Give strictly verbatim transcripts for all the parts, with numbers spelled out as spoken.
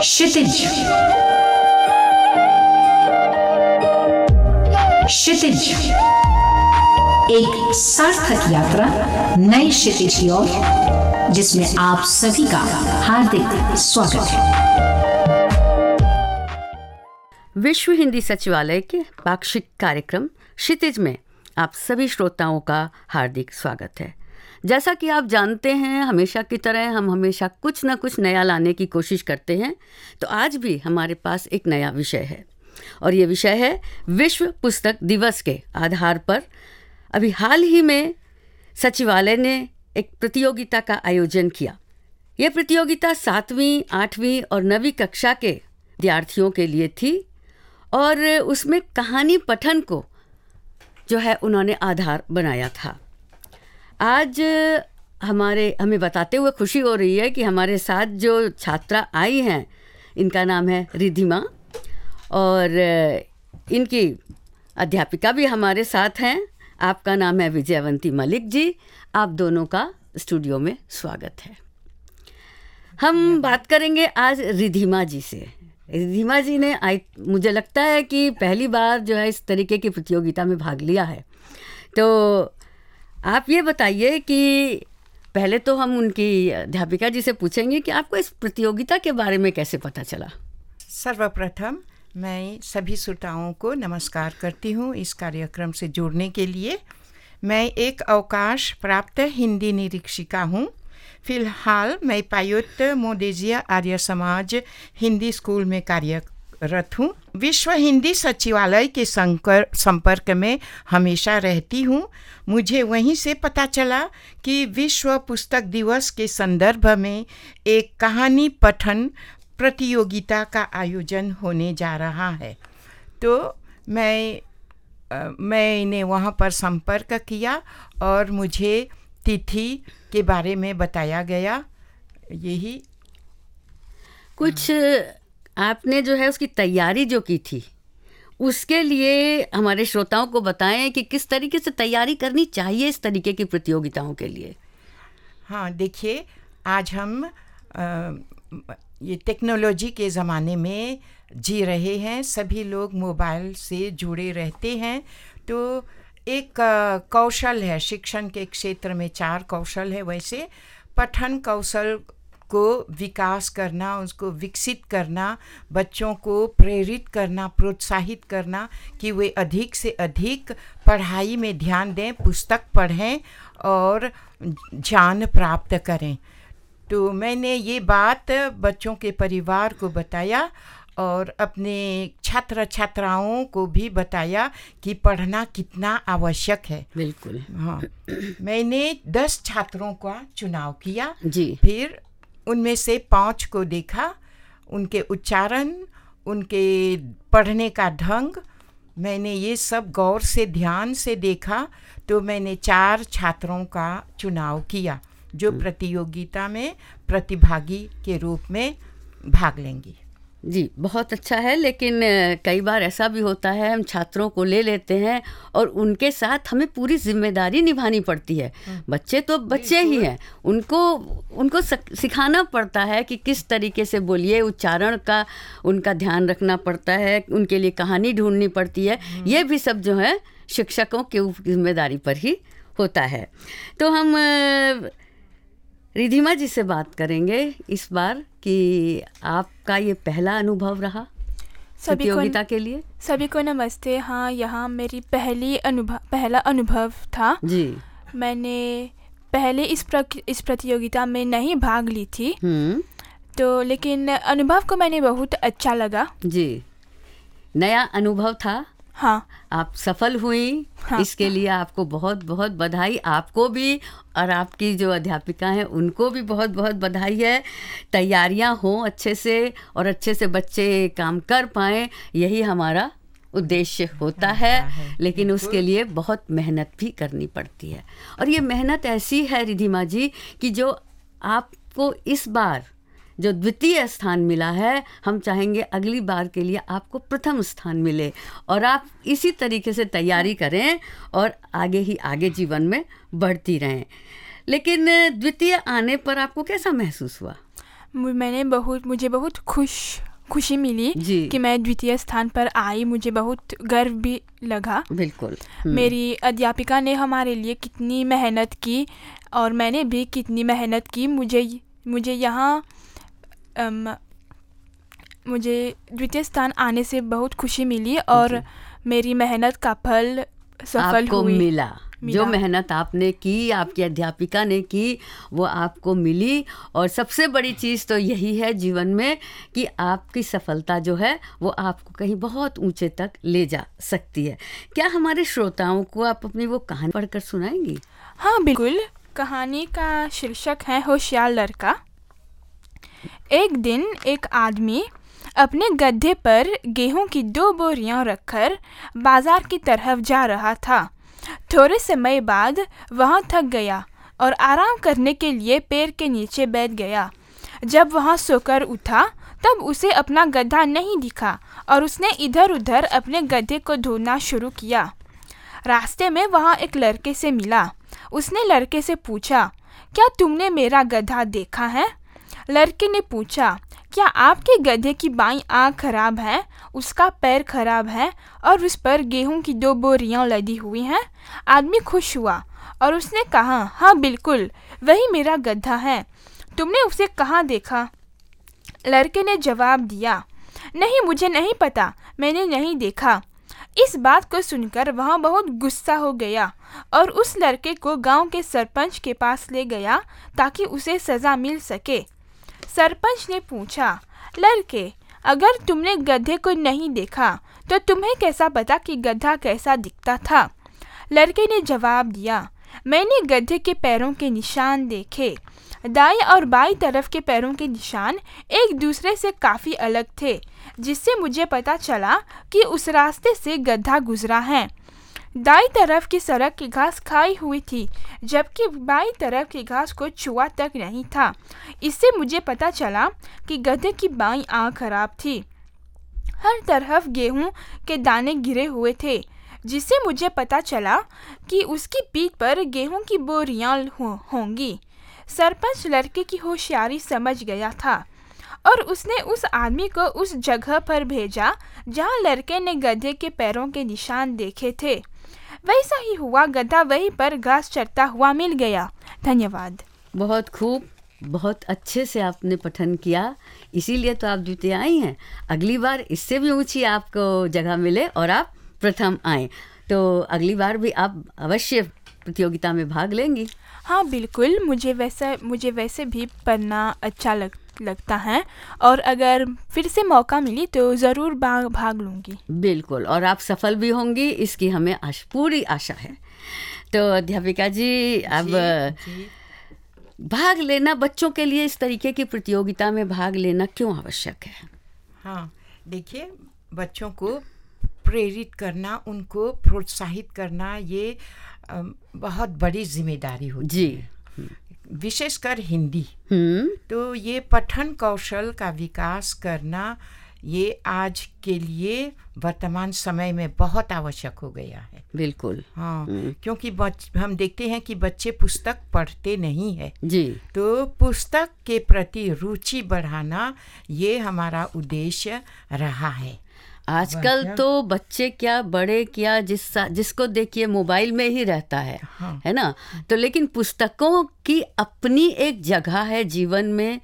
क्षितिज। क्षितिज, एक सार्थक यात्रा नए क्षितिज की ओर, जिसमें आप सभी का हार्दिक स्वागत है। विश्व हिंदी सचिवालय के पाक्षिक कार्यक्रम क्षितिज में आप सभी श्रोताओं का हार्दिक स्वागत है। जैसा कि आप जानते हैं, हमेशा की तरह हम हमेशा कुछ न कुछ नया लाने की कोशिश करते हैं। तो आज भी हमारे पास एक नया विषय है और ये विषय है विश्व पुस्तक दिवस के आधार पर अभी हाल ही में सचिवालय ने एक प्रतियोगिता का आयोजन किया। ये प्रतियोगिता सातवीं, आठवीं और नवीं कक्षा के विद्यार्थियों के लिए थी और उसमें कहानी पठन को जो है उन्होंने आधार बनाया था। आज हमारे हमें बताते हुए खुशी हो रही है कि हमारे साथ जो छात्रा आई हैं, इनका नाम है रिधिमा और इनकी अध्यापिका भी हमारे साथ हैं। आपका नाम है विजयवंती मलिक जी। आप दोनों का स्टूडियो में स्वागत है। हम बात करेंगे आज रिधिमा जी से। रिधिमा जी ने आई मुझे लगता है कि पहली बार जो है इस तरीके की प्रतियोगिता में भाग लिया है। तो आप ये बताइए कि पहले तो हम उनकी अध्यापिका जी से पूछेंगे कि आपको इस प्रतियोगिता के बारे में कैसे पता चला। सर्वप्रथम मैं सभी श्रोताओं को नमस्कार करती हूँ इस कार्यक्रम से जुड़ने के लिए। मैं एक अवकाश प्राप्त हिंदी निरीक्षिका हूँ। फिलहाल मैं पायोट मोदेजिया आर्य समाज हिंदी स्कूल में कार्यरत हूँ। विश्व हिंदी सचिवालय के संपर्क में हमेशा रहती हूँ। मुझे वहीं से पता चला कि विश्व पुस्तक दिवस के संदर्भ में एक कहानी पठन प्रतियोगिता का आयोजन होने जा रहा है। तो मैं मैंने वहाँ पर संपर्क किया और मुझे तिथि के बारे में बताया गया। यही कुछ आपने जो है उसकी तैयारी जो की थी उसके लिए हमारे श्रोताओं को बताएं कि किस तरीके से तैयारी करनी चाहिए इस तरीके की प्रतियोगिताओं के लिए। हाँ, देखिए, आज हम आ, ये टेक्नोलॉजी के ज़माने में जी रहे हैं। सभी लोग मोबाइल से जुड़े रहते हैं। तो एक कौशल है, शिक्षण के क्षेत्र में चार कौशल है। वैसे पठन कौशल को विकास करना, उसको विकसित करना, बच्चों को प्रेरित करना, प्रोत्साहित करना कि वे अधिक से अधिक पढ़ाई में ध्यान दें, पुस्तक पढ़ें और ज्ञान प्राप्त करें। तो मैंने ये बात बच्चों के परिवार को बताया और अपने छात्र छात्राओं को भी बताया कि पढ़ना कितना आवश्यक है। बिल्कुल, हाँ। मैंने दस छात्रों का चुनाव किया जी। फिर उनमें से पाँच को देखा, उनके उच्चारण, उनके पढ़ने का ढंग, मैंने ये सब गौर से ध्यान से देखा। तो मैंने चार छात्रों का चुनाव किया जो प्रतियोगिता में प्रतिभागी के रूप में भाग लेंगी। जी, बहुत अच्छा है। लेकिन कई बार ऐसा भी होता है, हम छात्रों को ले लेते हैं और उनके साथ हमें पूरी जिम्मेदारी निभानी पड़ती है। बच्चे तो बच्चे ही हैं, उनको उनको सिखाना पड़ता है कि किस तरीके से बोलिए, उच्चारण का उनका ध्यान रखना पड़ता है, उनके लिए कहानी ढूंढनी पड़ती है। ये भी सब जो है शिक्षकों की जिम्मेदारी पर ही होता है। तो हम रिधिमा जी से बात करेंगे इस बार कि आपका ये पहला अनुभव रहा प्रतियोगिता के लिए। सभी को नमस्ते। हाँ, यहाँ मेरी पहली अनुभव पहला अनुभव था जी। मैंने पहले इस प्र, इस प्रतियोगिता में नहीं भाग ली थी। तो लेकिन अनुभव को मैंने बहुत अच्छा लगा जी। नया अनुभव था। हाँ, आप सफल हुई। हाँ, इसके लिए आपको बहुत बहुत बधाई। आपको भी और आपकी जो अध्यापिका हैं उनको भी बहुत बहुत बधाई है। तैयारियां हों अच्छे से और अच्छे से बच्चे काम कर पाएँ, यही हमारा उद्देश्य होता है, है। लेकिन उसके लिए बहुत मेहनत भी करनी पड़ती है। और ये मेहनत ऐसी है रिधिमा जी कि जो आपको इस बार जो द्वितीय स्थान मिला है, हम चाहेंगे अगली बार के लिए आपको प्रथम स्थान मिले और आप इसी तरीके से तैयारी करें और आगे ही आगे जीवन में बढ़ती रहें। लेकिन द्वितीय आने पर आपको कैसा महसूस हुआ? मैंने बहुत मुझे बहुत खुश खुशी मिली कि मैं द्वितीय स्थान पर आई। मुझे बहुत गर्व भी लगा। बिल्कुल। मेरी अध्यापिका ने हमारे लिए कितनी मेहनत की और मैंने भी कितनी मेहनत की। मुझे मुझे यहाँ मुझे द्वितीय स्थान आने से बहुत खुशी मिली और मेरी मेहनत का फल सफल आपको हुई मिला। जो मेहनत आपने की, आपकी अध्यापिका ने की, वो आपको मिली। और सबसे बड़ी चीज़ तो यही है जीवन में कि आपकी सफलता जो है वो आपको कहीं बहुत ऊंचे तक ले जा सकती है। क्या हमारे श्रोताओं को आप अपनी वो कहानी पढ़कर सुनाएंगी? हाँ बिल्कुल। कहानी का शीर्षक है होशियार लड़का। एक दिन एक आदमी अपने गधे पर गेहूं की दो बोरियां रखकर बाजार की तरफ जा रहा था। थोड़े समय बाद वह थक गया और आराम करने के लिए पेड़ के नीचे बैठ गया। जब वह सोकर उठा तब उसे अपना गधा नहीं दिखा और उसने इधर उधर अपने गधे को ढूंढना शुरू किया। रास्ते में वह एक लड़के से मिला। उसने लड़के से पूछा, क्या तुमने मेरा गधा देखा है? लड़के ने पूछा, क्या आपके गधे की बाईं आँख खराब है, उसका पैर खराब है और उस पर गेहूं की दो बोरियां लदी हुई हैं? आदमी खुश हुआ और उसने कहा, हाँ बिल्कुल, वही मेरा गधा है। तुमने उसे कहाँ देखा? लड़के ने जवाब दिया, नहीं, मुझे नहीं पता, मैंने नहीं देखा। इस बात को सुनकर वह बहुत गुस्सा हो गया और उस लड़के को गांव के सरपंच के पास ले गया ताकि उसे सज़ा मिल सके। सरपंच ने पूछा, लड़के, अगर तुमने गधे को नहीं देखा तो तुम्हें कैसा पता कि गधा कैसा दिखता था? लड़के ने जवाब दिया, मैंने गधे के पैरों के निशान देखे। दाएं और बाईं तरफ के पैरों के निशान एक दूसरे से काफ़ी अलग थे, जिससे मुझे पता चला कि उस रास्ते से गधा गुजरा है। दाईं तरफ की सड़क की घास खाई हुई थी, जबकि बाईं तरफ की घास को छुआ तक नहीं था। इससे मुझे पता चला कि गधे की बाईं आँख खराब थी। हर तरफ गेहूं के दाने गिरे हुए थे, जिससे मुझे पता चला कि उसकी पीठ पर गेहूं की बोरियां हो, होंगी। सरपंच लड़के की होशियारी समझ गया था और उसने उस आदमी को उस जगह पर भेजा जहां लड़के ने गधे के पैरों के निशान देखे थे। वैसा ही हुआ, गधा वहीं पर घास चरता हुआ मिल गया। धन्यवाद। बहुत खूब, बहुत अच्छे से आपने पठन किया, इसीलिए तो आप द्वितीय आई हैं। अगली बार इससे भी ऊंची आपको जगह मिले और आप प्रथम आएँ, तो अगली बार भी आप अवश्य प्रतियोगिता में भाग लेंगी। हाँ बिल्कुल, मुझे वैसे मुझे वैसे भी पढ़ना अच्छा लग लगता है और अगर फिर से मौका मिली तो ज़रूर भाग भाग लूँगी। बिल्कुल, और आप सफल भी होंगी, इसकी हमें आश, पूरी आशा है। तो अध्यापिका जी, अब जी, जी। भाग लेना बच्चों के लिए, इस तरीके की प्रतियोगिता में भाग लेना क्यों आवश्यक है? हाँ, देखिए, बच्चों को प्रेरित करना, उनको प्रोत्साहित करना, ये बहुत बड़ी जिम्मेदारी होती जी। है, विशेषकर हिंदी। तो ये पठन कौशल का विकास करना, ये आज के लिए वर्तमान समय में बहुत आवश्यक हो गया है। बिल्कुल। हाँ, क्योंकि हम देखते हैं कि बच्चे पुस्तक पढ़ते नहीं है जी। तो पुस्तक के प्रति रुचि बढ़ाना, ये हमारा उद्देश्य रहा है। आजकल तो बच्चे क्या, बड़े क्या, जिस जिसको देखिए मोबाइल में ही रहता है। हाँ। है ना? तो लेकिन पुस्तकों की अपनी एक जगह है जीवन में।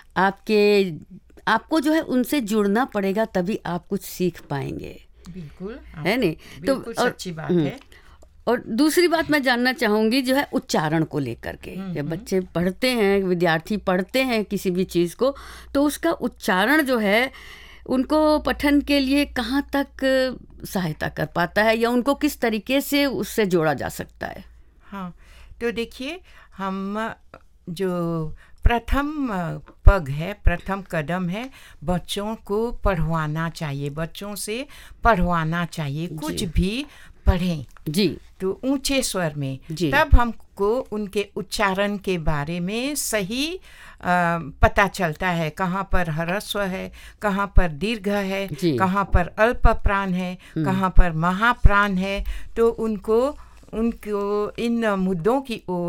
आपके आपको जो है उनसे जुड़ना पड़ेगा, तभी आप कुछ सीख पाएंगे। बिल्कुल, है नहीं? तो और सच्ची बात है। और दूसरी बात मैं जानना चाहूँगी जो है उच्चारण को लेकर के। जब बच्चे पढ़ते हैं, विद्यार्थी पढ़ते हैं किसी भी चीज़ को, तो उसका उच्चारण जो है उनको पठन के लिए कहाँ तक सहायता कर पाता है, या उनको किस तरीके से उससे जोड़ा जा सकता है? हाँ, तो देखिए, हम जो प्रथम पग है, प्रथम कदम है, बच्चों को पढ़वाना चाहिए, बच्चों से पढ़वाना चाहिए। कुछ भी पढ़ें जी, तो ऊंचे स्वर में, तब हमको उनके उच्चारण के बारे में सही आ, पता चलता है, कहाँ पर ह्रस्व है, कहाँ पर दीर्घ है, कहाँ पर अल्प प्राण है, कहाँ पर महाप्राण है। तो उनको उनको इन मुद्दों की ओर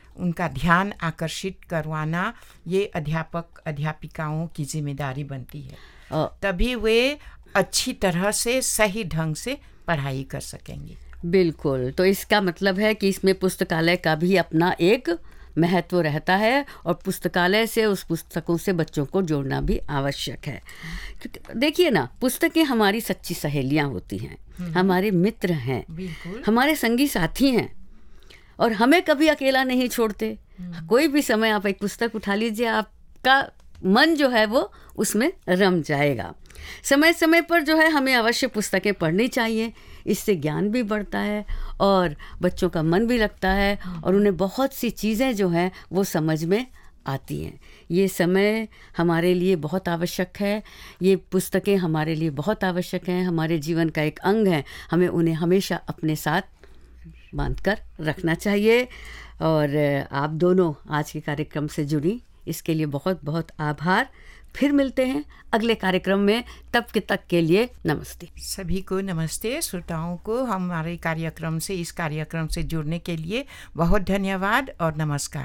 उनका ध्यान आकर्षित करवाना ये अध्यापक अध्यापिकाओं की जिम्मेदारी बनती है, तभी वे अच्छी तरह से सही ढंग से पढ़ाई कर सकेंगे। बिल्कुल, तो इसका मतलब है कि इसमें पुस्तकालय का भी अपना एक महत्व रहता है और पुस्तकालय से उस पुस्तकों से बच्चों को जोड़ना भी आवश्यक है। क्योंकि देखिए ना, पुस्तकें हमारी सच्ची सहेलियां होती हैं, हमारे मित्र हैं, हमारे संगी साथी हैं और हमें कभी अकेला नहीं छोड़ते। कोई भी समय आप एक पुस्तक उठा लीजिए, आपका मन जो है वो उसमें रम जाएगा। समय समय पर जो है हमें अवश्य पुस्तकें पढ़नी चाहिए, इससे ज्ञान भी बढ़ता है और बच्चों का मन भी लगता है और उन्हें बहुत सी चीज़ें जो हैं वो समझ में आती हैं। ये समय हमारे लिए बहुत आवश्यक है, ये पुस्तकें हमारे लिए बहुत आवश्यक हैं, हमारे जीवन का एक अंग है। हमें उन्हें हमेशा अपने साथ बांध कर रखना चाहिए। और आप दोनों आज के कार्यक्रम से जुड़ी, इसके लिए बहुत बहुत आभार। फिर मिलते हैं अगले कार्यक्रम में, तब के तक के लिए नमस्ते। सभी को नमस्ते। श्रोताओं को हमारे कार्यक्रम से इस कार्यक्रम से जुड़ने के लिए बहुत धन्यवाद और नमस्कार।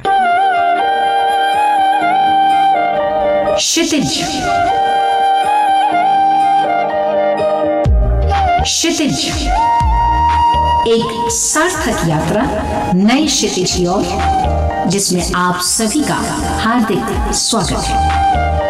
क्षितिज क्षितिज एक सार्थक यात्रा नई क्षितिज की ओर, जिसमें आप सभी का हार्दिक स्वागत है।